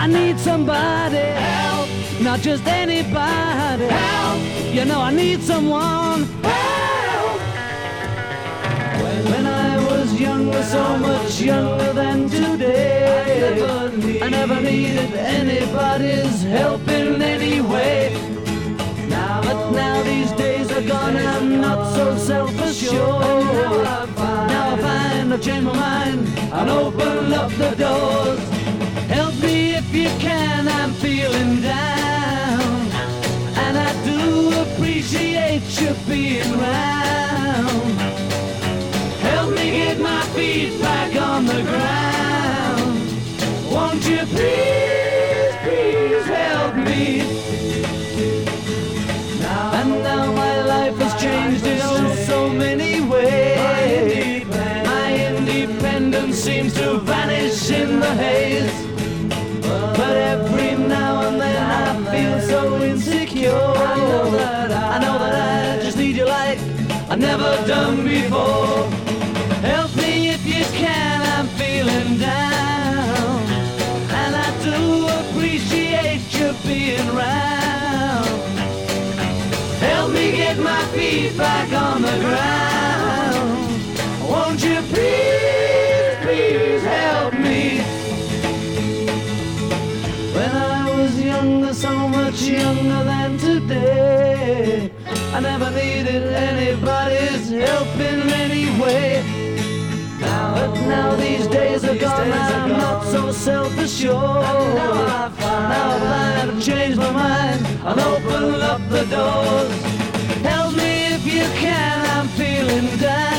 I need somebody help, not just anybody help. You know I need someone help. When I was younger, so much younger than today, I never needed anybody's help in any way. But now these days are gone and I'm not so self-assured. Now I find I've changed my mind and open up the doors. Help me if you can, I'm feeling down, and I do appreciate you being round. Help me get my feet back on the ground. Won't you please, please help me? And now my life has changed in so many ways. My independence seems to vanish in the haze. But every now and then I feel so insecure. I know that I just need you like I've never done before. Help me if you can, I'm feeling down, and I do appreciate you being round. Help me get my feet back on the ground. Won't you please, please help me? When I was younger, so much younger than today, I never needed anybody's help in any way. But now these days are gone, I'm not so self-assured. Now I find I've changed my mind and open up the doors. Help me if you can, I'm feeling down.